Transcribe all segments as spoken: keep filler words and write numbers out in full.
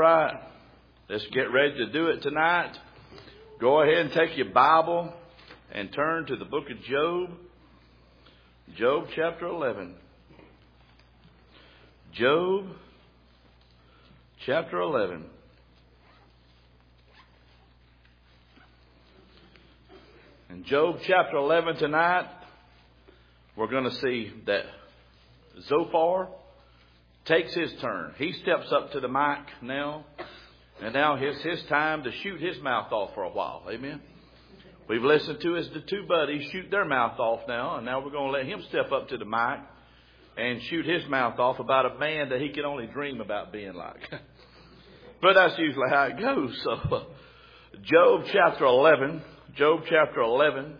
right. Let's get ready to do it tonight. Go ahead and take your Bible and turn to the book of Job. Job chapter eleven. Job chapter eleven. In Job chapter eleven tonight, we're going to see that Zophar takes his turn. He steps up to the mic now, and now it's his time to shoot his mouth off for a while. Amen. We've listened to his the two buddies shoot their mouth off now, and now we're going to let him step up to the mic and shoot his mouth off about a man that he can only dream about being like. But that's usually how it goes. So, uh, Job chapter eleven. Job chapter eleven.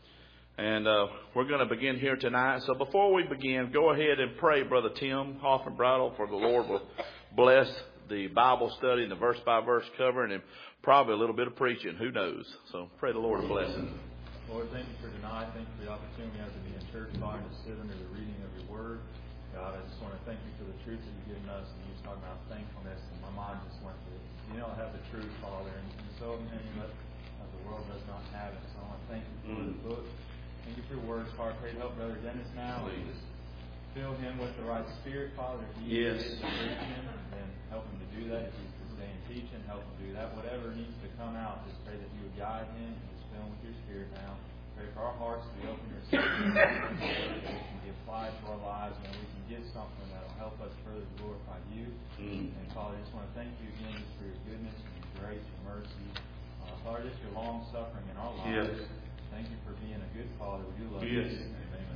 And uh, we're going to begin here tonight. So before we begin, go ahead and pray, Brother Tim Hoffenbridle, for the Lord will bless the Bible study and the verse by verse covering and probably a little bit of preaching. Who knows? So pray the Lord to bless him. Lord, thank you for tonight. Thank you for the opportunity we have to be in church, Father, to sit under the reading of your word. God, I just want to thank you for the truth that you've given us. And you was talking about thankfulness, and my mind just went to, you know, have the truth, Father. And, and so many of the world does not have it. So I want to thank you for the book. Thank you for your words, Father. Pray to help Brother Dennis now. And just fill him with the right spirit, Father. If he yes. is to preach him, and help him to do that. If he's to stay and teach him, help him do that. Whatever needs to come out, just pray that you would guide him and just fill him with your spirit now. Pray for our hearts to be open to receive that it can be applied to our lives, and we can get something that will help us further glorify you. Mm. And Father, I just want to thank you again just for your goodness and your grace, your mercy. Uh, Father, just your long suffering in our lives. Yes. Thank you for being a good Father. We do love yes. you.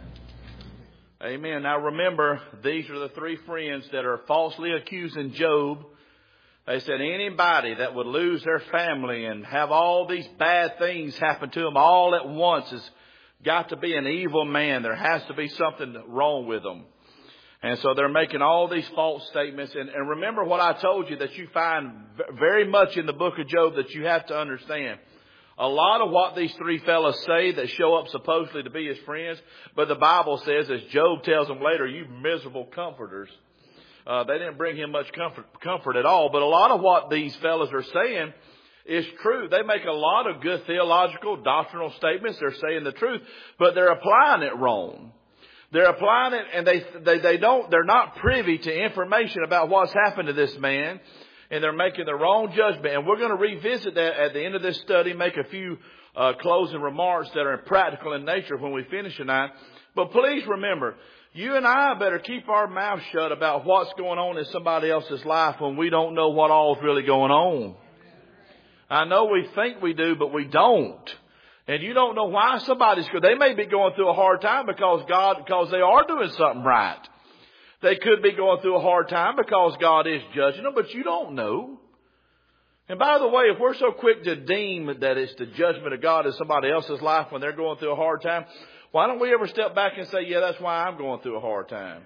Amen. Amen. Now remember, these are the three friends that are falsely accusing Job. They said anybody that would lose their family and have all these bad things happen to them all at once has got to be an evil man. There has to be something wrong with them. And so they're making all these false statements. And, and remember what I told you that you find very much in the book of Job that you have to understand. A lot of what these three fellas say that show up supposedly to be his friends, but the Bible says, as Job tells them later, you miserable comforters. Uh, they didn't bring him much comfort, comfort at all. But a lot of what these fellas are saying is true. They make a lot of good theological, doctrinal statements. They're saying the truth, but they're applying it wrong. They're applying it, and they they they don't. They're not privy to information about what's happened to this man. And they're making the wrong judgment. And we're going to revisit that at the end of this study, make a few uh, closing remarks that are practical in nature when we finish tonight. But please remember, you and I better keep our mouth shut about what's going on in somebody else's life when we don't know what all is really going on. I know we think we do, but we don't. And you don't know why somebody's, they may be going through a hard time because God, because they are doing something right. They could be going through a hard time because God is judging them, but you don't know. And by the way, if we're so quick to deem that it's the judgment of God in somebody else's life when they're going through a hard time, why don't we ever step back and say, yeah, that's why I'm going through a hard time?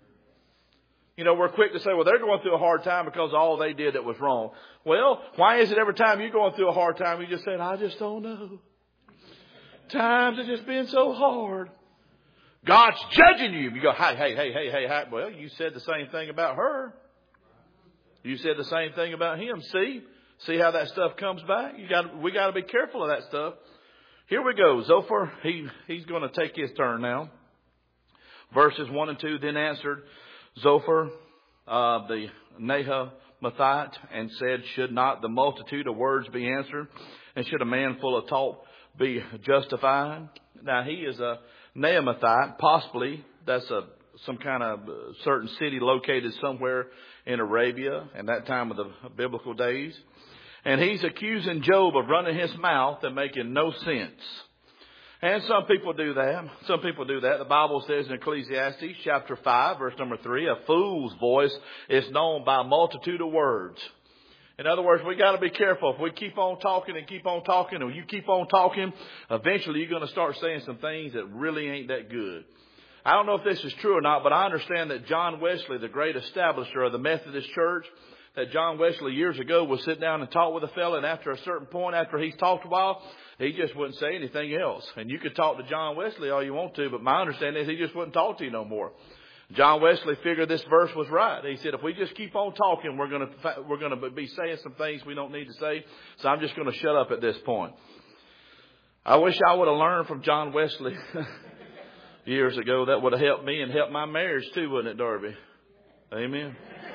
You know, we're quick to say, well, they're going through a hard time because all they did that was wrong. Well, why is it every time you're going through a hard time, you just say, I just don't know. Times have just been so hard. God's judging you. You go, hey, hey, hey, hey, hey, hey. Well, you said the same thing about her. You said the same thing about him. See? See how that stuff comes back? You got, we got to be careful of that stuff. Here we go. Zophar, he, he's going to take his turn now. Verses one and two, then answered Zophar, uh, the Naamathite, and said, should not the multitude of words be answered? And should a man full of talk be justified? Now, he is a Naamathite, possibly that's a some kind of certain city located somewhere in Arabia in that time of the biblical days. And he's accusing Job of running his mouth and making no sense. And some people do that. Some people do that. The Bible says in Ecclesiastes chapter five, verse number three, a fool's voice is known by a multitude of words. In other words, we got to be careful. If we keep on talking and keep on talking, and you keep on talking, eventually you're going to start saying some things that really ain't that good. I don't know if this is true or not, but I understand that John Wesley, the great establisher of the Methodist Church, that John Wesley years ago would sit down and talk with a fella, and after a certain point, after he's talked a while, he just wouldn't say anything else. And you could talk to John Wesley all you want to, but my understanding is he just wouldn't talk to you no more. John Wesley figured this verse was right. He said, if we just keep on talking, we're going to, we're going to be saying some things we don't need to say. So I'm just going to shut up at this point. I wish I would have learned from John Wesley years ago. That would have helped me and helped my marriage too, wouldn't it, Darby? Amen.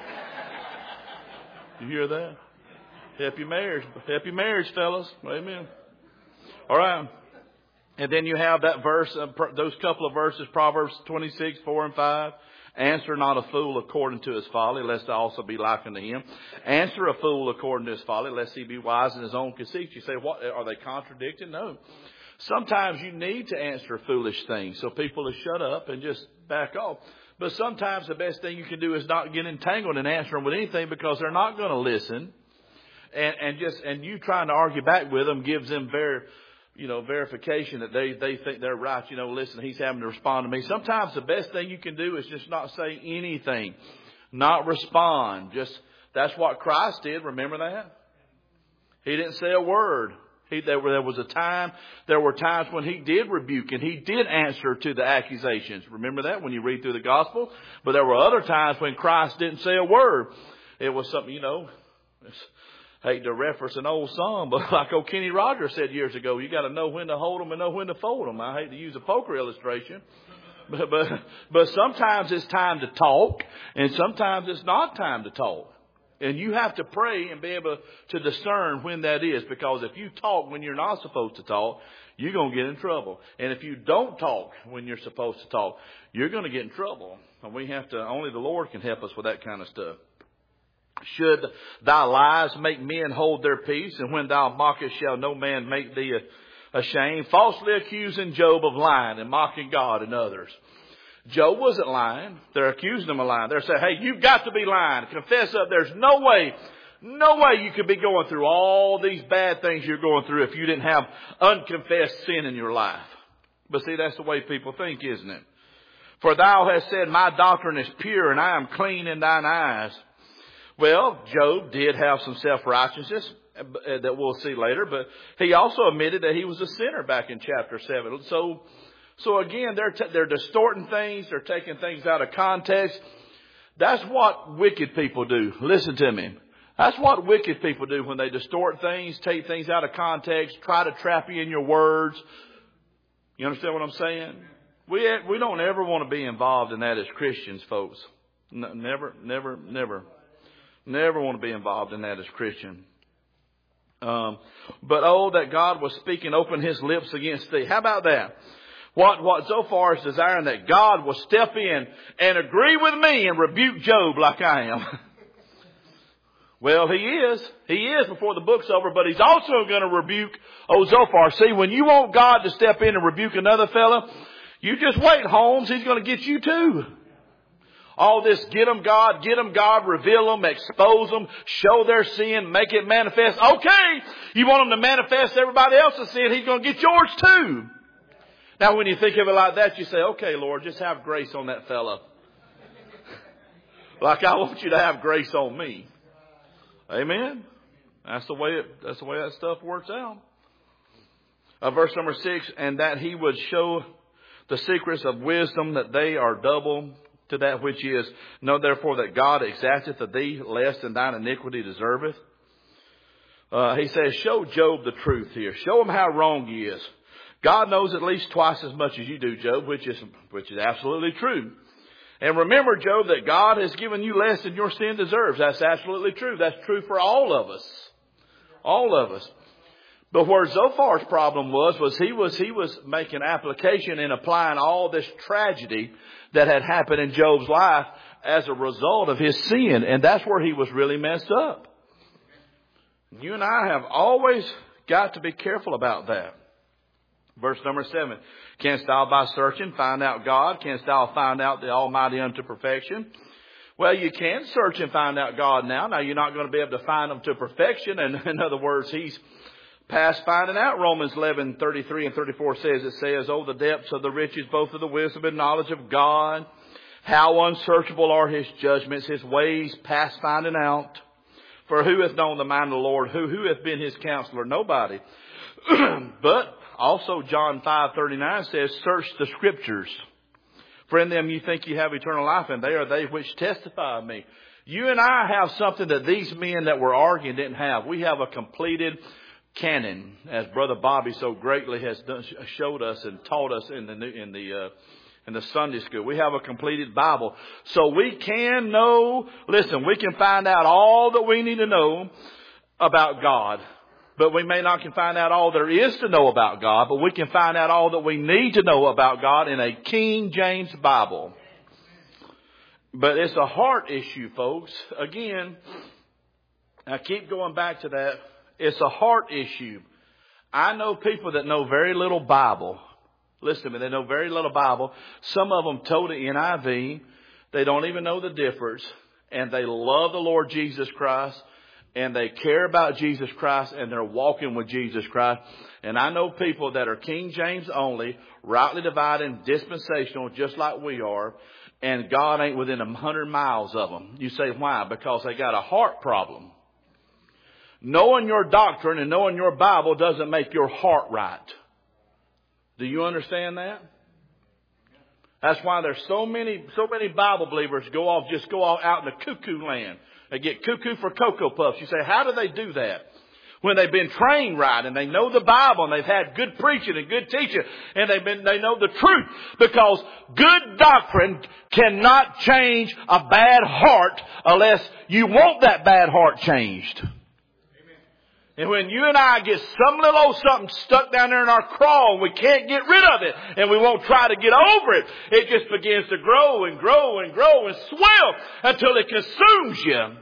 You hear that? Help your marriage. Help your marriage, fellas. Amen. All right. And then you have that verse, uh, those couple of verses, Proverbs twenty-six, four and five. Answer not a fool according to his folly, lest I also be like unto him. Answer a fool according to his folly, lest he be wise in his own conceit. You say, what? Are they contradicting? No. Sometimes you need to answer foolish things so people will shut up and just back off. But sometimes the best thing you can do is not get entangled and answer them with anything, because they're not going to listen. And, and just and you trying to argue back with them gives them very, you know, verification that they, they think they're right. You know, listen, he's having to respond to me. Sometimes the best thing you can do is just not say anything, not respond. Just that's what Christ did. Remember that? He didn't say a word. He, there, there was a time, there were times when he did rebuke and he did answer to the accusations. Remember that when you read through the gospel? But there were other times when Christ didn't say a word. It was something, you know, I hate to reference an old song, but like old Kenny Rogers said years ago, you got to know when to hold them and know when to fold them. I hate to use a poker illustration, but, but, but sometimes it's time to talk and sometimes it's not time to talk. And you have to pray and be able to discern when that is, because if you talk when you're not supposed to talk, you're going to get in trouble. And if you don't talk when you're supposed to talk, you're going to get in trouble. And we have to, only the Lord can help us with that kind of stuff. Should thy lies make men hold their peace, and when thou mockest shall no man make thee ashamed? Falsely accusing Job of lying and mocking God and others. Job wasn't lying. They're accusing him of lying. They're saying, hey, you've got to be lying. Confess up. There's no way, no way you could be going through all these bad things you're going through if you didn't have unconfessed sin in your life. But see, that's the way people think, isn't it? For thou hast said, my doctrine is pure and I am clean in thine eyes. Well, Job did have some self-righteousness that we'll see later, but he also admitted that he was a sinner back in chapter seven. So, so again, they're, t- they're distorting things. They're taking things out of context. That's what wicked people do. Listen to me. That's what wicked people do when they distort things, take things out of context, try to trap you in your words. You understand what I'm saying? We, we don't ever want to be involved in that as Christians, folks. No, never, never, never. Never want to be involved in that as Christian. Um, but oh, that God was speaking, open his lips against thee. How about that? What, what Zophar is desiring that God will step in and agree with me and rebuke Job like I am. Well, he is. He is before the book's over, but he's also going to rebuke old Zophar. See, when you want God to step in and rebuke another fella, you just wait, Holmes. He's going to get you too. All this, get them God, get them God, reveal them, expose them, show their sin, make it manifest. Okay, you want them to manifest everybody else's sin, he's going to get yours too. Now when you think of it like that, you say, okay, Lord, just have grace on that fella. Like I want you to have grace on me. Amen? That's the way it, that's the way that stuff works out. Uh, verse number six, and that he would show the secrets of wisdom, that they are double to that which is. Know therefore that God exacteth of thee less than thine iniquity deserveth. Uh, he says, show Job the truth here. Show him how wrong he is. God knows at least twice as much as you do, Job, which is, which is absolutely true. And remember, Job, that God has given you less than your sin deserves. That's absolutely true. That's true for all of us. All of us. But where Zophar's problem was, was he was, he was making application and applying all this tragedy that had happened in Job's life as a result of his sin. And that's where he was really messed up. You and I have always got to be careful about that. Verse number seven. Canst thou by searching find out God? Canst thou find out the Almighty unto perfection? Well, you can search and find out God now. Now, you're not going to be able to find him to perfection. And in other words, he's past finding out. Romans eleven, thirty-three and thirty-four says, it says, oh, the depths of the riches, both of the wisdom and knowledge of God. How unsearchable are his judgments, his ways past finding out. For who hath known the mind of the Lord? Who, who hath been his counselor? Nobody. But also John five thirty-nine says, search the scriptures, Friend, them you think you have eternal life, and they are they which testify of me. You and I have something that these men that were arguing didn't have. We have a completed canon, as Brother Bobby so greatly has done, showed us and taught us in the in the uh, in the Sunday school. We have a completed Bible, so we can know. Listen, we can find out all that we need to know about God, but we may not can find out all there is to know about God. But we can find out all that we need to know about God in a King James Bible. But it's a heart issue, folks. Again, I keep going back to that. It's a heart issue. I know people that know very little Bible. Listen to me, they know very little Bible. Some of them total N I V. They don't even know the difference. And they love the Lord Jesus Christ. And they care about Jesus Christ. And they're walking with Jesus Christ. And I know people that are King James only, rightly dividing, dispensational, just like we are. And God ain't within a hundred miles of them. You say, why? Because they got a heart problem. Knowing your doctrine and knowing your Bible doesn't make your heart right. Do you understand that? That's why there's so many, so many Bible believers go off, just go off out in the cuckoo land. They get cuckoo for Cocoa Puffs. You say, how do they do that? When they've been trained right and they know the Bible and they've had good preaching and good teaching and they've been, they know the truth. Because good doctrine cannot change a bad heart unless you want that bad heart changed. Amen. And when you and I get some little old something stuck down there in our craw and we can't get rid of it and we won't try to get over it, it just begins to grow and grow and grow and swell until it consumes you.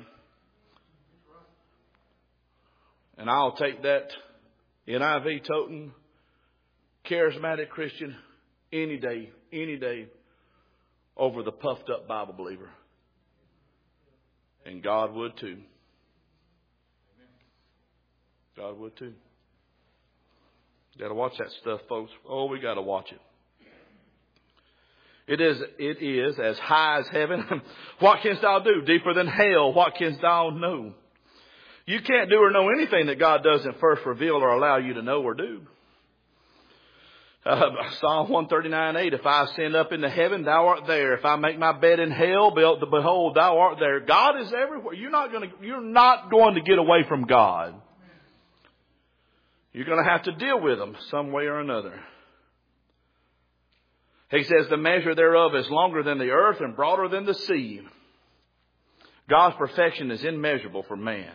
And I'll take that N I V toting charismatic Christian any day, any day over the puffed up Bible believer. And God would too. God would too. Got to watch that stuff, folks. Oh, we got to watch it. It is, it is as high as heaven. What canst thou do? Deeper than hell. What canst thou know? You can't do or know anything that God doesn't first reveal or allow you to know or do. Uh, Psalm one thirty-nine eight, if I ascend up into heaven, thou art there. If I make my bed in hell, behold, thou art there. God is everywhere. You're not going to, you're not going to get away from God. You're going to have to deal with Him some way or another. He says the measure thereof is longer than the earth and broader than the sea. God's perfection is immeasurable for man.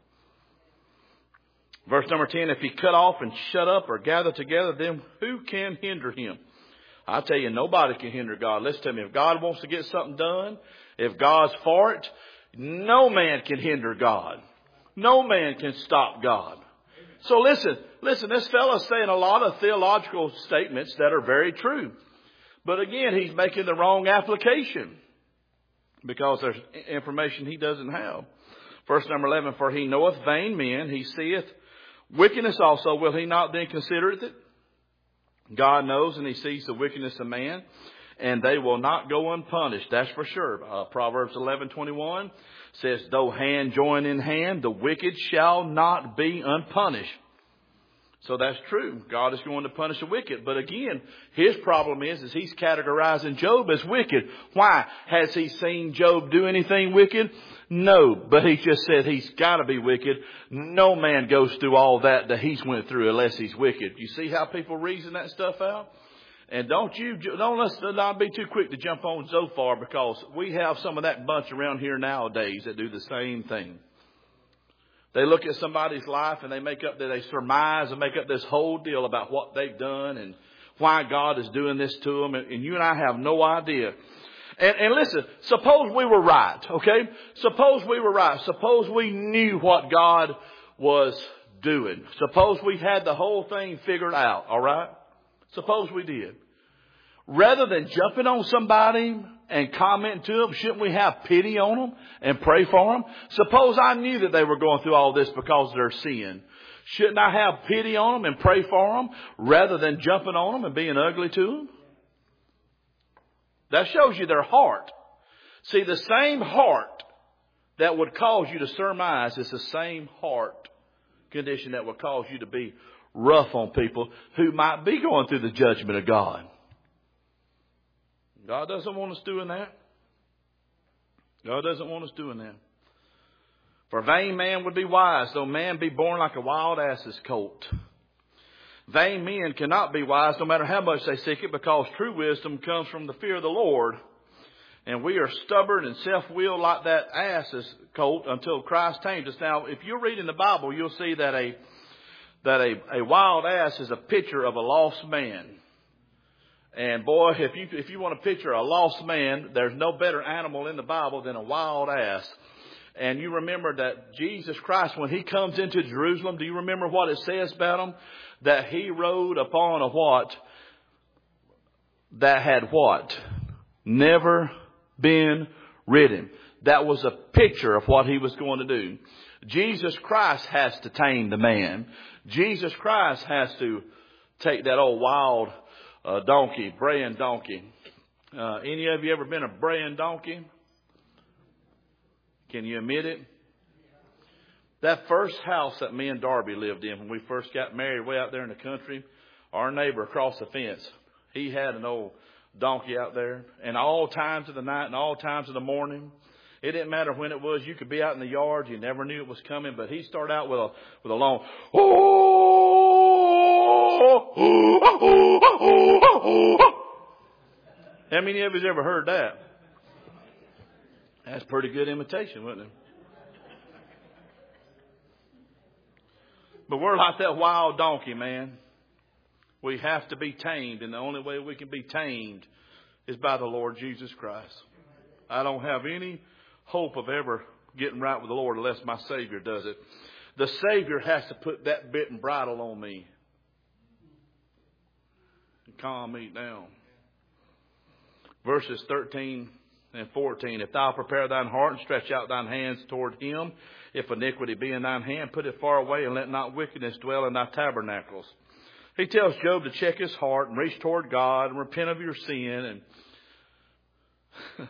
Verse number ten, if He cut off and shut up or gather together, then who can hinder Him? I tell you, nobody can hinder God. Listen to me. If God wants to get something done, if God's for it, no man can hinder God. No man can stop God. So listen, listen, this fellow's saying a lot of theological statements that are very true. But again, he's making the wrong application because there's information he doesn't have. Verse number eleven, for He knoweth vain men, He seeth wickedness also, will He not then consider it? God knows and He sees the wickedness of man, and they will not go unpunished. That's for sure. Uh, Proverbs eleven twenty-one says, though hand join in hand, the wicked shall not be unpunished. So that's true. God is going to punish the wicked. But again, his problem is, is he's categorizing Job as wicked. Why? Has he seen Job do anything wicked? No. But he just said he's got to be wicked. No man goes through all that that he's went through unless he's wicked. You see how people reason that stuff out? And don't you, don't let's not be too quick to jump on Zophar, because we have some of that bunch around here nowadays that do the same thing. They look at somebody's life and they make up, they surmise and make up this whole deal about what they've done and why God is doing this to them. And you and I have no idea. And, and listen, suppose we were right, okay? Suppose we were right. Suppose we knew what God was doing. Suppose we had the whole thing figured out, all right? Suppose we did. Rather than jumping on somebody and commenting to them, shouldn't we have pity on them and pray for them? Suppose I knew that they were going through all this because of their sin. Shouldn't I have pity on them and pray for them rather than jumping on them and being ugly to them? That shows you their heart. See, the same heart that would cause you to surmise is the same heart condition that would cause you to be rough on people who might be going through the judgment of God. God doesn't want us doing that. God doesn't want us doing that. For a vain man would be wise, though man be born like a wild ass's colt. Vain men cannot be wise no matter how much they seek it, because true wisdom comes from the fear of the Lord. And we are stubborn and self-willed like that ass's colt until Christ tames us. Now, if you're reading the Bible, you'll see that a that a, a wild ass is a picture of a lost man. And boy, if you if you want to picture a lost man, there's no better animal in the Bible than a wild ass. And you remember that Jesus Christ, when he comes into Jerusalem, do you remember what it says about him? That he rode upon a what? That had what? Never been ridden. That was a picture of what he was going to do. Jesus Christ has to tame the man. Jesus Christ has to take that old wild uh, donkey, braying donkey. Uh, any of you ever been a braying donkey? Can you admit it? That first house that me and Darby lived in when we first got married way out there in the country, our neighbor across the fence, he had an old donkey out there. And all times of the night and all times of the morning, it didn't matter when it was. You could be out in the yard. You never knew it was coming. But he started out with a with a long, how many of you ever heard that? That's pretty good imitation, wasn't it? But we're like that wild donkey, man. We have to be tamed, and the only way we can be tamed is by the Lord Jesus Christ. I don't have any hope of ever getting right with the Lord unless my Savior does it. The Savior has to put that bit and bridle on me and calm me down. Verses thirteen and fourteen. If thou prepare thine heart and stretch out thine hands toward him, if iniquity be in thine hand, put it far away, and let not wickedness dwell in thy tabernacles. He tells Job to check his heart and reach toward God and repent of your sin and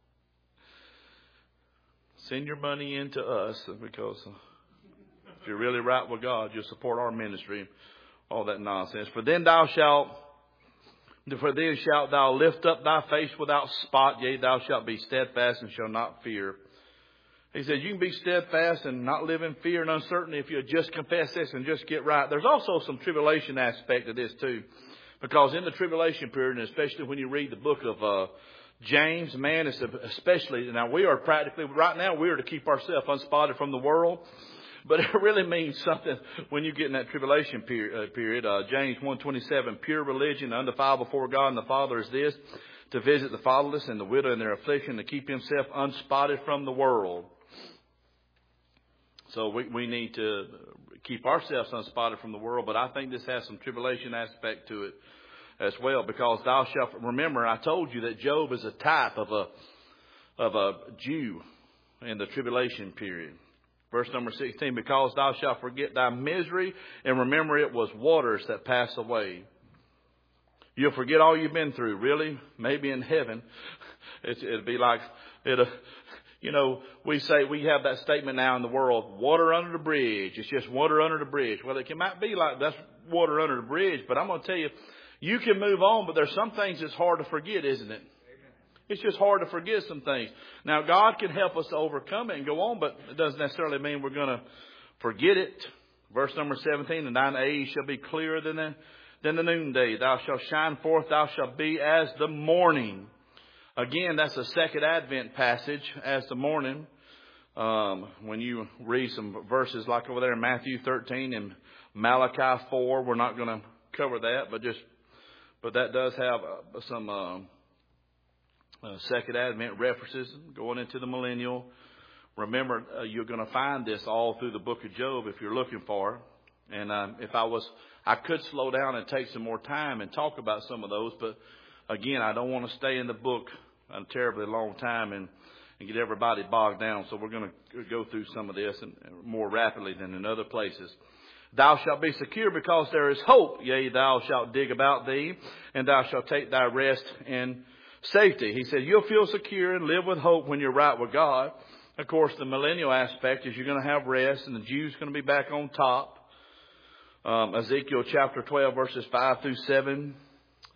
send your money in to us, because if you're really right with God, you'll support our ministry and all that nonsense. For then thou shalt For then shalt thou lift up thy face without spot, yea, thou shalt be steadfast and shall not fear. He says you can be steadfast and not live in fear and uncertainty if you just confess this and just get right. There's also some tribulation aspect of this too. Because in the tribulation period, and especially when you read the book of uh, James, man, it's especially, now we are practically, right now we are to keep ourselves unspotted from the world. But it really means something when you get in that tribulation period. Uh, period. Uh, James one twenty-seven, pure religion, undefiled before God and the Father is this, to visit the fatherless and the widow in their affliction, to keep himself unspotted from the world. So we, we need to keep ourselves unspotted from the world. But I think this has some tribulation aspect to it as well. Because thou shalt, remember, I told you that Job is a type of a, of a Jew in the tribulation period. Verse number sixteen, because thou shalt forget thy misery and remember it was waters that pass away. You'll forget all you've been through. Really? Maybe in heaven. It's, it'll be like, it'll, you know, we say, we have that statement now in the world, water under the bridge. It's just water under the bridge. Well, it can, might be like that's water under the bridge, but I'm going to tell you, you can move on, but there's some things that's hard to forget, isn't it? It's just hard to forget some things. Now, God can help us to overcome it and go on, but it doesn't necessarily mean we're going to forget it. Verse number seventeen, and thine age shall be clearer than the, than the noonday. Thou shalt shine forth, thou shalt be as the morning. Again, that's a second Advent passage, as the morning. Um, when you read some verses like over there in Matthew thirteen and Malachi four, we're not going to cover that, but just, but that does have uh, some uh, uh, second Advent references going into the millennial. Remember, uh, you're going to find this all through the book of Job if you're looking for it. And uh, if I was, I could slow down and take some more time and talk about some of those, but again, I don't want to stay in the book a terribly long time and, and get everybody bogged down. So we're going to go through some of this and more rapidly than in other places. Thou shalt be secure because there is hope. Yea, thou shalt dig about thee, and thou shalt take thy rest in safety. He said you'll feel secure and live with hope when you're right with God. Of course, the millennial aspect is you're going to have rest, and the Jews are going to be back on top. Um, Ezekiel chapter twelve, verses five through seven.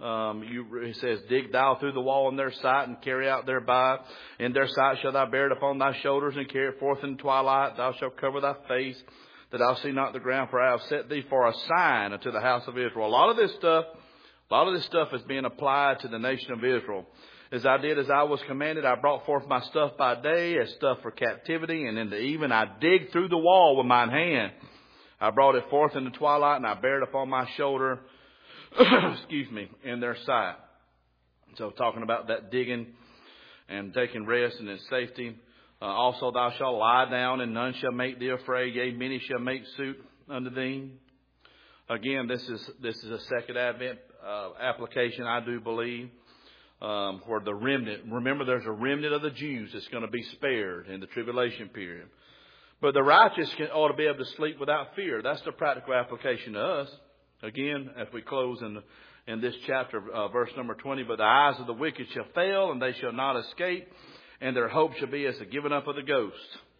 Um, you, it says, dig thou through the wall in their sight and carry out thereby. In their sight shalt thou bear it upon thy shoulders and carry it forth in the twilight. Thou shalt cover thy face, that thou see not the ground, for I have set thee for a sign unto the house of Israel. A lot of this stuff, a lot of this stuff is being applied to the nation of Israel. As I did as I was commanded, I brought forth my stuff by day as stuff for captivity, and in the even I digged through the wall with mine hand. I brought it forth in the twilight, and I bare it upon my shoulder, excuse me, in their sight. So talking about that digging and taking rest and in safety. Uh, also thou shalt lie down, and none shall make thee afraid. Yea, many shall make suit unto thee. Again, this is this is a second Advent uh, application, I do believe, um, where the remnant. Remember, there's a remnant of the Jews that's going to be spared in the tribulation period. But the righteous can, ought to be able to sleep without fear. That's the practical application to us. Again, as we close in the, in this chapter, uh, verse number twenty, but the eyes of the wicked shall fail, and they shall not escape, and their hope shall be as the giving up of the ghost.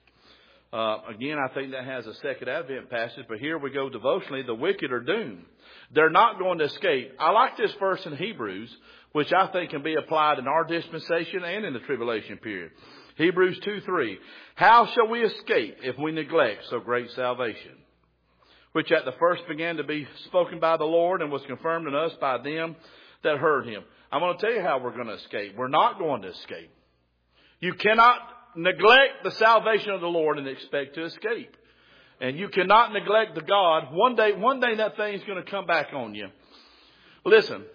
Uh, again, I think that has a second Advent passage, but here we go devotionally. The wicked are doomed. They're not going to escape. I like this verse in Hebrews, which I think can be applied in our dispensation and in the tribulation period. Hebrews two three. How shall we escape if we neglect so great salvation, which at the first began to be spoken by the Lord and was confirmed in us by them that heard him? I'm going to tell you how we're going to escape. We're not going to escape. You cannot neglect the salvation of the Lord and expect to escape. And you cannot neglect the God. One day, one day that thing's going to come back on you. Listen,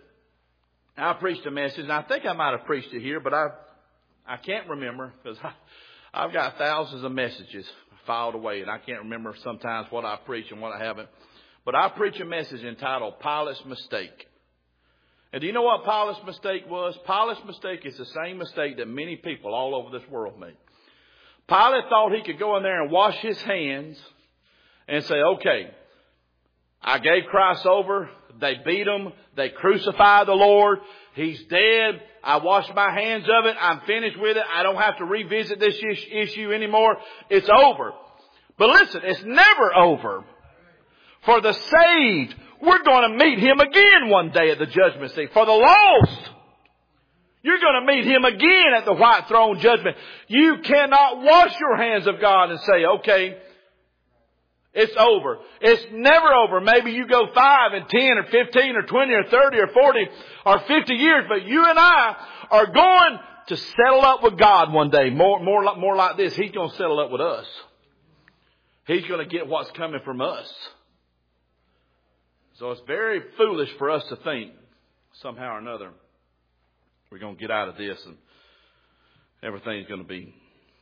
I preached a message, and I think I might have preached it here, but I I can't remember because I've got thousands of messages filed away, and I can't remember sometimes what I preach and what I haven't. But I preach a message entitled Pilate's Mistake. And do you know what Pilate's mistake was? Pilate's mistake is the same mistake that many people all over this world make. Pilate thought he could go in there and wash his hands and say, okay, I gave Christ over. They beat him. They crucified the Lord. He's dead. I washed my hands of it. I'm finished with it. I don't have to revisit this issue anymore. It's over. But listen, it's never over. For the saved, we're going to meet him again one day at the judgment seat. For the lost, you're going to meet him again at the white throne judgment. You cannot wash your hands of God and say, okay, it's over. It's never over. Maybe you go five and ten or fifteen or twenty or thirty or forty or fifty years, but you and I are going to settle up with God one day. More, more, more like this. He's going to settle up with us. He's going to get what's coming from us. So it's very foolish for us to think somehow or another we're going to get out of this and everything's going to be,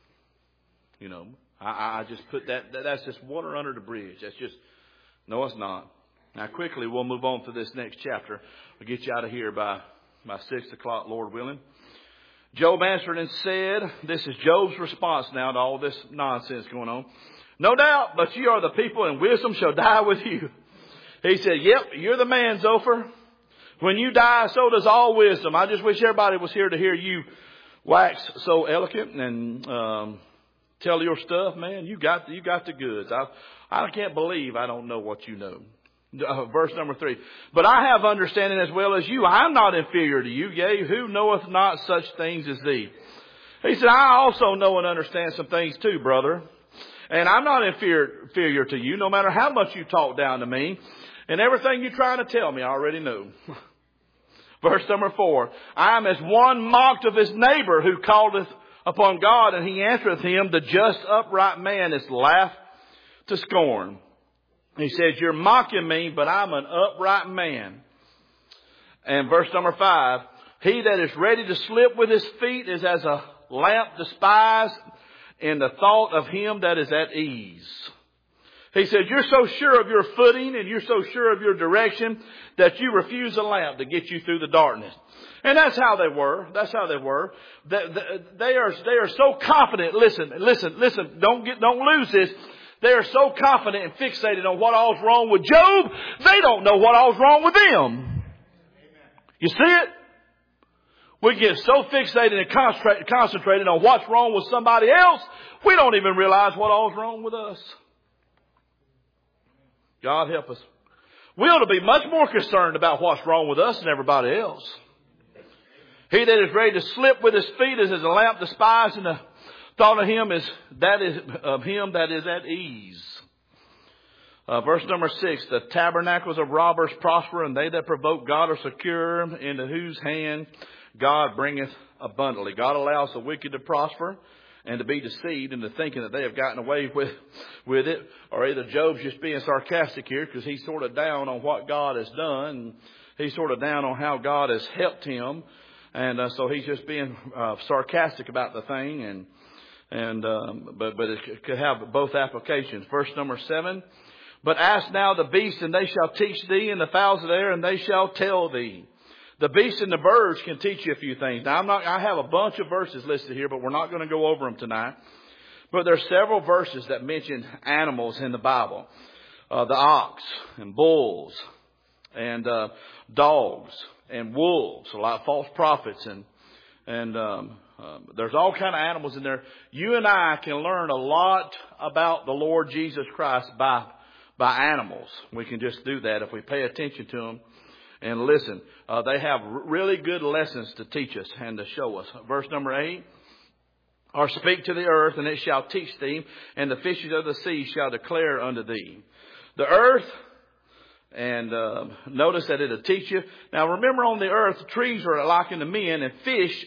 you know, I, I just put that, that's just water under the bridge. That's just, no, it's not. Now, quickly, we'll move on to this next chapter. We'll get you out of here by, by six o'clock, Lord willing. Job answered and said, this is Job's response now to all this nonsense going on. No doubt, but you are the people, and wisdom shall die with you. He said, yep, you're the man, Zophar. When you die, so does all wisdom. I just wish everybody was here to hear you wax so eloquent and um, tell your stuff, man. You got you got the goods. I I can't believe I don't know what you know. Uh, verse number three. But I have understanding as well as you. I'm not inferior to you. Yea, who knoweth not such things as thee? He said, I also know and understand some things too, brother. And I'm not inferior, inferior to you, no matter how much you talk down to me. And everything you're trying to tell me, I already know. Verse number four. I am as one mocked of his neighbor who calleth upon God, and he answereth him, the just upright man is laughed to scorn. He says, you're mocking me, but I'm an upright man. And verse number five. He that is ready to slip with his feet is as a lamp despised in the thought of him that is at ease. He said, you're so sure of your footing and you're so sure of your direction that you refuse a lamp to get you through the darkness. And that's how they were. That's how they were. They, they are, they are so confident. Listen, listen, listen, don't get, don't lose this. They are so confident and fixated on what all's wrong with Job, they don't know what all's wrong with them. You see it? We get so fixated and concentrate, concentrated on what's wrong with somebody else, we don't even realize what all's wrong with us. God help us. We ought to be much more concerned about what's wrong with us than everybody else. He that is ready to slip with his feet is as a lamp despised, and the thought of him is that is of him that is at ease. Uh, verse number six, the tabernacles of robbers prosper, and they that provoke God are secure, into whose hand God bringeth abundantly. God allows the wicked to prosper and to be deceived into thinking that they have gotten away with, with it. Or either Job's just being sarcastic here because he's sort of down on what God has done. And he's sort of down on how God has helped him. And uh, so he's just being uh, sarcastic about the thing. And and um, but, but it could have both applications. Verse number seven. But ask now the beasts, and they shall teach thee, and the fowls of the air, and they shall tell thee. The beasts and the birds can teach you a few things. Now, I'm not, I have a bunch of verses listed here, but we're not going to go over them tonight. But there's several verses that mention animals in the Bible. Uh, the ox and bulls and uh, dogs and wolves, a lot of false prophets, and and um, uh, there's all kind of animals in there. You and I can learn a lot about the Lord Jesus Christ by by animals. We can just do that if we pay attention to them and listen. Uh, they have really good lessons to teach us and to show us. Verse number eight. Or speak to the earth, and it shall teach thee, and the fishes of the sea shall declare unto thee. The earth, and uh, notice that it'll teach you. Now remember, on the earth, trees are likened to men, and fish,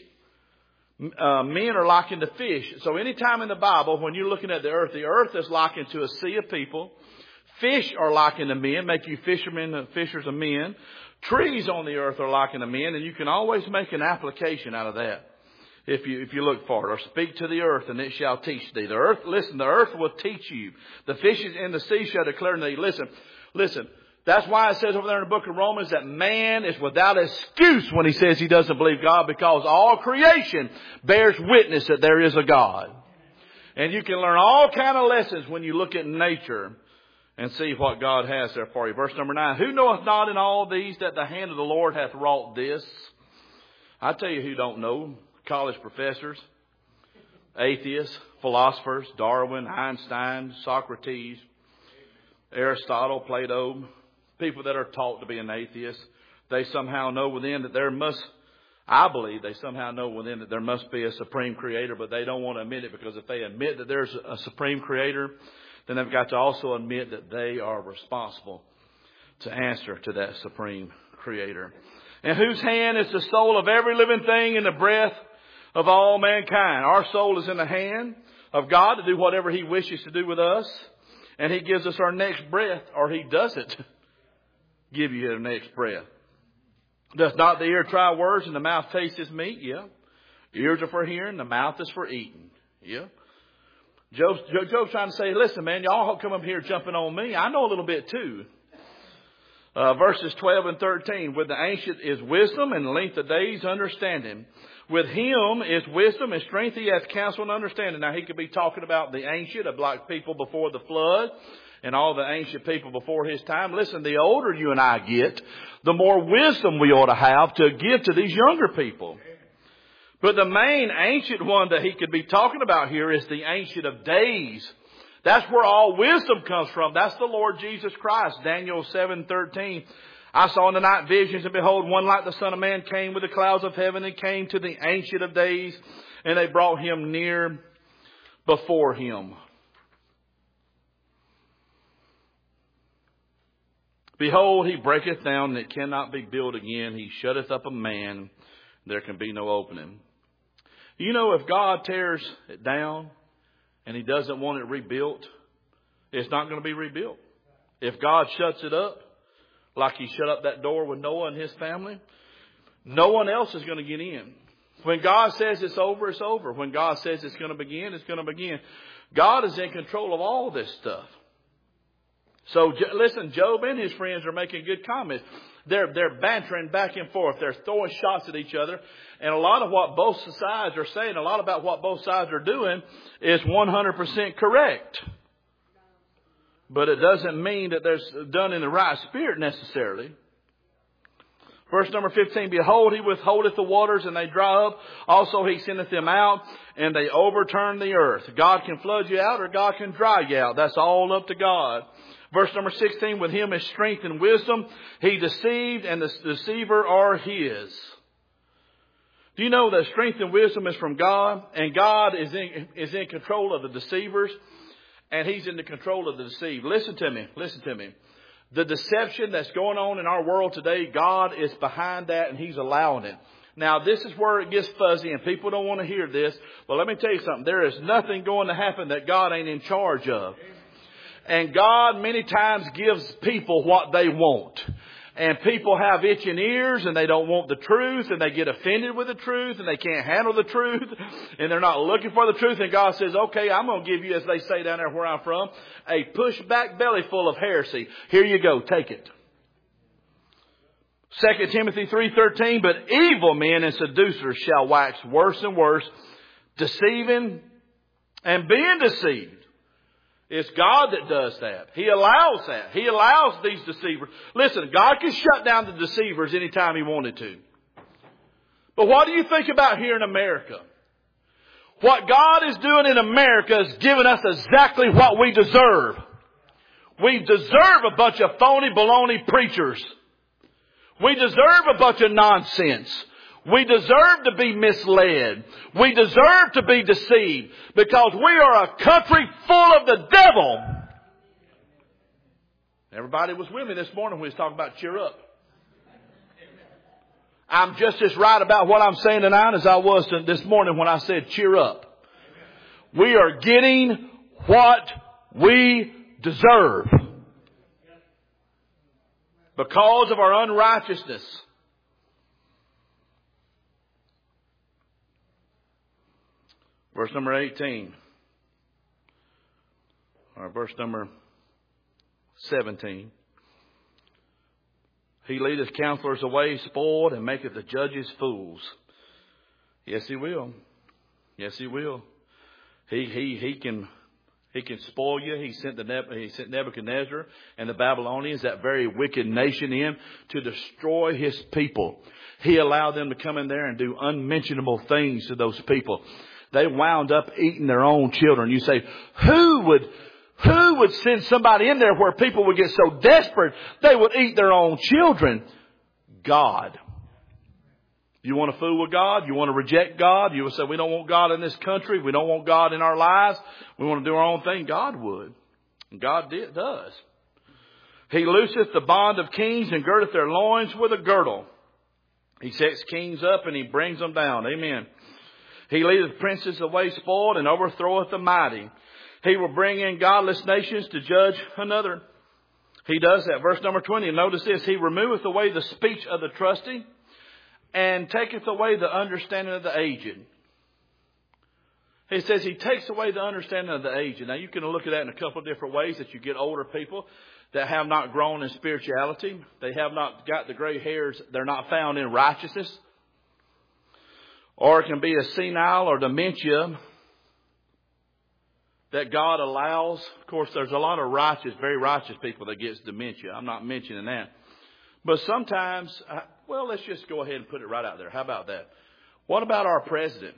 uh, men are likened to fish. So anytime in the Bible, when you're looking at the earth, the earth is likened to a sea of people. Fish are likened to men, make you fishermen, fishers of men. Trees on the earth are likened to men, and you can always make an application out of that if you if you look for it. Or speak to the earth, and it shall teach thee. The earth, listen, the earth will teach you. The fishes in the sea shall declare unto thee. Listen, listen. That's why it says over there in the book of Romans that man is without excuse when he says he doesn't believe God, because all creation bears witness that there is a God. And you can learn all kind of lessons when you look at nature and see what God has there for you. Verse number nine. Who knoweth not in all these that the hand of the Lord hath wrought this? I tell you who don't know. College professors, atheists, philosophers, Darwin, Einstein, Socrates, Aristotle, Plato, people that are taught to be an atheist. They somehow know within that there must, I believe they somehow know within that there must be a supreme creator, but they don't want to admit it, because if they admit that there's a supreme creator, then they've got to also admit that they are responsible to answer to that supreme creator. And whose hand is the soul of every living thing and the breath of all mankind. Our soul is in the hand of God to do whatever He wishes to do with us. And He gives us our next breath, or He doesn't give you your next breath. Does not the ear try words and the mouth taste His meat? Yeah. Ears are for hearing, the mouth is for eating. Yeah. Job's, Job's trying to say, listen, man, y'all come up here jumping on me. I know a little bit too. Uh, verses twelve and thirteen. With the ancient is wisdom, and length of days understanding. With him is wisdom and strength. He hath counsel and understanding. Now he could be talking about the ancient, of like people before the flood and all the ancient people before his time. Listen, the older you and I get, the more wisdom we ought to have to give to these younger people. But the main ancient one that he could be talking about here is the Ancient of Days. That's where all wisdom comes from. That's the Lord Jesus Christ. Daniel seven thirteen. I saw in the night visions, and behold, one like the Son of Man came with the clouds of heaven, and came to the Ancient of Days, and they brought him near before him. Behold, he breaketh down, and it cannot be built again. He shutteth up a man, there can be no opening. You know, if God tears it down and He doesn't want it rebuilt, it's not going to be rebuilt. If God shuts it up, like He shut up that door with Noah and his family, no one else is going to get in. When God says it's over, it's over. When God says it's going to begin, it's going to begin. God is in control of all this stuff. So listen, Job and his friends are making good comments. They're, they're bantering back and forth. They're throwing shots at each other. And a lot of what both sides are saying, a lot about what both sides are doing is one hundred percent correct. But it doesn't mean that they're done in the right spirit necessarily. Verse number fifteen, behold, he withholdeth the waters and they dry up. Also he sendeth them out and they overturn the earth. God can flood you out or God can dry you out. That's all up to God. Verse number sixteen, with him is strength and wisdom. He deceived and the deceiver are his. Do you know that strength and wisdom is from God? And God is in, is in control of the deceivers. And He's in the control of the deceived. Listen to me. Listen to me. The deception that's going on in our world today, God is behind that and He's allowing it. Now, this is where it gets fuzzy and people don't want to hear this. But let me tell you something. There is nothing going to happen that God ain't in charge of. And God many times gives people what they want. And people have itching ears and they don't want the truth and they get offended with the truth and they can't handle the truth and they're not looking for the truth. And God says, okay, I'm going to give you, as they say down there where I'm from, a pushback belly full of heresy. Here you go. Take it. Second Timothy three thirteen, but evil men and seducers shall wax worse and worse, deceiving and being deceived. It's God that does that. He allows that. He allows these deceivers. Listen, God can shut down the deceivers anytime He wanted to. But what do you think about here in America? What God is doing in America is giving us exactly what we deserve. We deserve a bunch of phony, baloney preachers. We deserve a bunch of nonsense. We deserve to be misled. We deserve to be deceived because we are a country full of the devil. Everybody was with me this morning when we was talking about cheer up. I'm just as right about what I'm saying tonight as I was this morning when I said cheer up. We are getting what we deserve because of our unrighteousness. Verse number eighteen. Or verse number seventeen. He leadeth counselors away spoiled and maketh the judges fools. Yes, He will. Yes, He will. He he he can he can spoil you. He sent the he sent Nebuchadnezzar and the Babylonians, that very wicked nation, in to destroy His people. He allowed them to come in there and do unmentionable things to those people. They wound up eating their own children. You say, who would, who would send somebody in there where people would get so desperate they would eat their own children? God. You want to fool with God? You want to reject God? You would say, we don't want God in this country. We don't want God in our lives. We want to do our own thing. God would. And God did, does. He looseth the bond of kings and girdeth their loins with a girdle. He sets kings up and He brings them down. Amen. He leadeth princes away spoiled and overthroweth the mighty. He will bring in godless nations to judge another. He does that. Verse number twenty. Notice this. He removeth away the speech of the trusty and taketh away the understanding of the aged. He says He takes away the understanding of the aged. Now you can look at that in a couple of different ways. That you get older people that have not grown in spirituality. They have not got the gray hairs. They're not found in righteousness. Or it can be a senile or dementia that God allows. Of course, there's a lot of righteous, very righteous people that gets dementia. I'm not mentioning that. But sometimes, well, let's just go ahead and put it right out there. How about that? What about our president?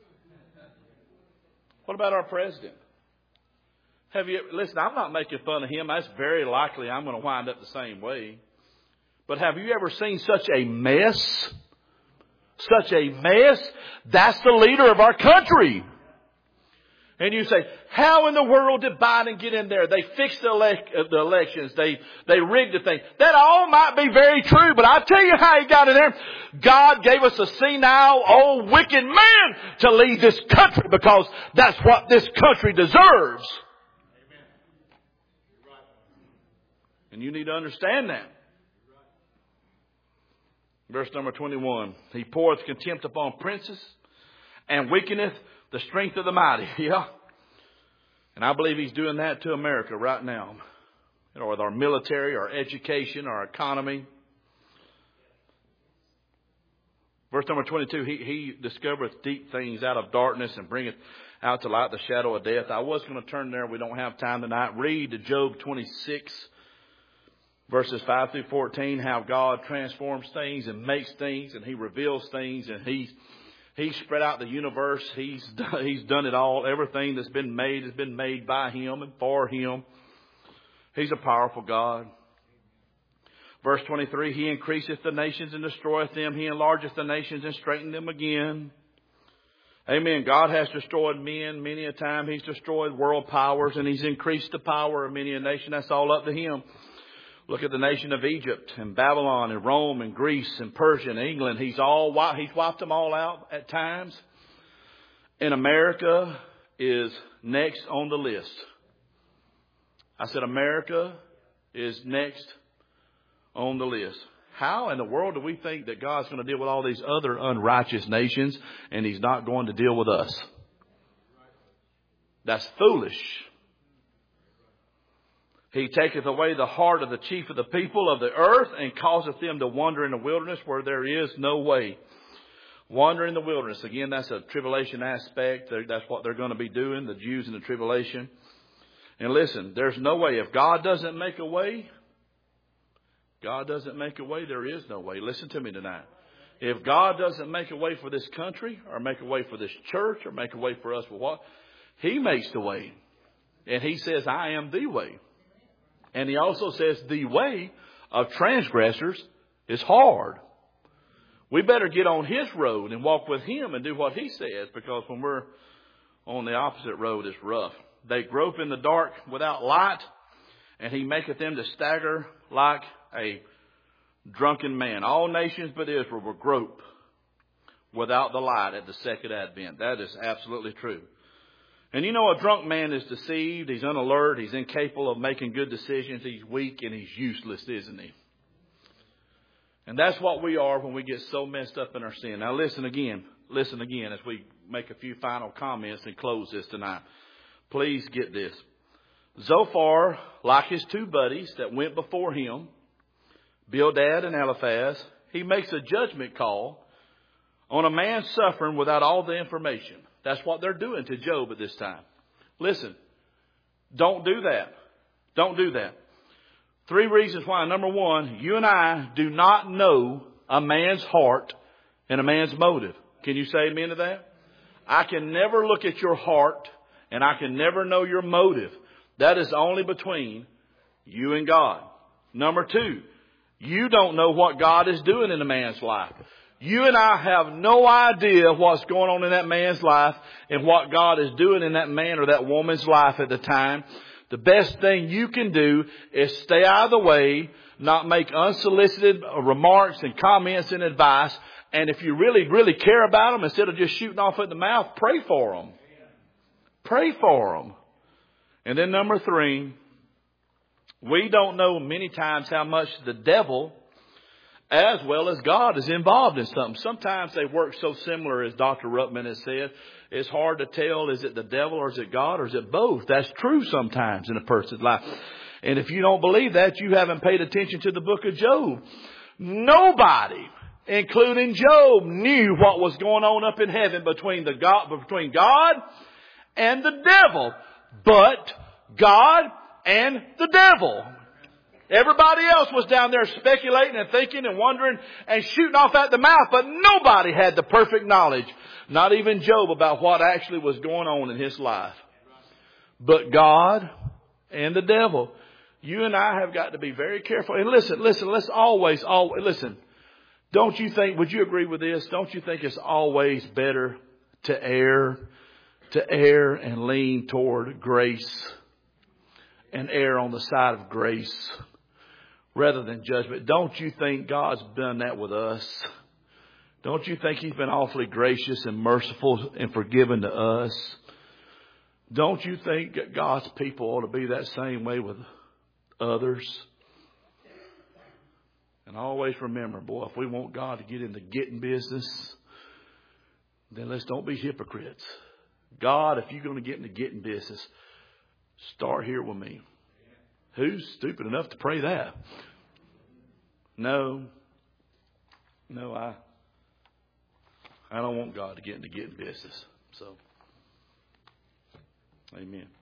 What about our president? Have you, listen, I'm not making fun of him. That's very likely I'm going to wind up the same way. But have you ever seen such a mess? Such a mess. That's the leader of our country. And you say, how in the world did Biden get in there? They fixed the, elect- the elections. They, they rigged the thing. That all might be very true, but I'll tell you how he got in there. God gave us a senile, old, wicked man to lead this country because that's what this country deserves. And you need to understand that. Verse number twenty-one. He poureth contempt upon princes and weakeneth the strength of the mighty. Yeah. And I believe He's doing that to America right now. You know, with our military, our education, our economy. Verse number twenty-two. He, he discovereth deep things out of darkness and bringeth out to light the shadow of death. I was going to turn there. We don't have time tonight. Read Job twenty-six. Verses five through fourteen, how God transforms things and makes things, and He reveals things, and He's He's spread out the universe. He's done, He's done it all. Everything that's been made has been made by Him and for Him. He's a powerful God. Verse twenty-three, He increaseth the nations and destroyeth them. He enlargeth the nations and straighteneth them again. Amen. God has destroyed men many a time. He's destroyed world powers, and He's increased the power of many a nation. That's all up to Him. Look at the nation of Egypt and Babylon and Rome and Greece and Persia and England. He's all He's wiped them all out at times. And America is next on the list. I said America is next on the list. How in the world do we think that God's going to deal with all these other unrighteous nations and He's not going to deal with us? That's foolish. He taketh away the heart of the chief of the people of the earth and causeth them to wander in the wilderness where there is no way. Wander in the wilderness. Again, that's a tribulation aspect. That's what they're going to be doing, the Jews in the tribulation. And listen, there's no way. If God doesn't make a way, God doesn't make a way, there is no way. Listen to me tonight. If God doesn't make a way for this country or make a way for this church or make a way for us for what? He makes the way. And He says, I am the way. And He also says the way of transgressors is hard. We better get on His road and walk with Him and do what He says, because when we're on the opposite road, it's rough. They grope in the dark without light, and He maketh them to stagger like a drunken man. All nations but Israel will grope without the light at the second advent. That is absolutely true. And you know, a drunk man is deceived. He's unalert. He's incapable of making good decisions. He's weak and he's useless, isn't he? And that's what we are when we get so messed up in our sin. Now listen again. Listen again as we make a few final comments and close this tonight. Please get this. Zophar, like his two buddies that went before him, Bildad and Eliphaz, he makes a judgment call on a man suffering without all the information. That's what they're doing to Job at this time. Listen, don't do that. Don't do that. Three reasons why. Number one, you and I do not know a man's heart and a man's motive. Can you say amen to that? I can never look at your heart and I can never know your motive. That is only between you and God. Number two, you don't know what God is doing in a man's life. You and I have no idea what's going on in that man's life and what God is doing in that man or that woman's life at the time. The best thing you can do is stay out of the way, not make unsolicited remarks and comments and advice. And if you really, really care about them, instead of just shooting off at the mouth, pray for them. Pray for them. And then number three, we don't know many times how much the devil as well as God is involved in something. Sometimes they work so similar, as Doctor Ruttman has said. It's hard to tell, is it the devil or is it God or is it both? That's true sometimes in a person's life. And if you don't believe that, you haven't paid attention to the book of Job. Nobody, including Job, knew what was going on up in heaven between the God, between God and the devil. But God and the devil. Everybody else was down there speculating and thinking and wondering and shooting off at the mouth, but nobody had the perfect knowledge, not even Job, about what actually was going on in his life. But God and the devil. You and I have got to be very careful. And listen, listen, let's always, always, listen, don't you think, would you agree with this? Don't you think it's always better to err, to err and lean toward grace and err on the side of grace rather than judgment? Don't you think God's done that with us? Don't you think He's been awfully gracious and merciful and forgiving to us? Don't you think that God's people ought to be that same way with others? And always remember, boy, if we want God to get in the getting business, then let's don't be hypocrites. God, if you're going to get in the getting business, start here with me. Who's stupid enough to pray that? No. No, I I don't want God to get into getting business. So, amen.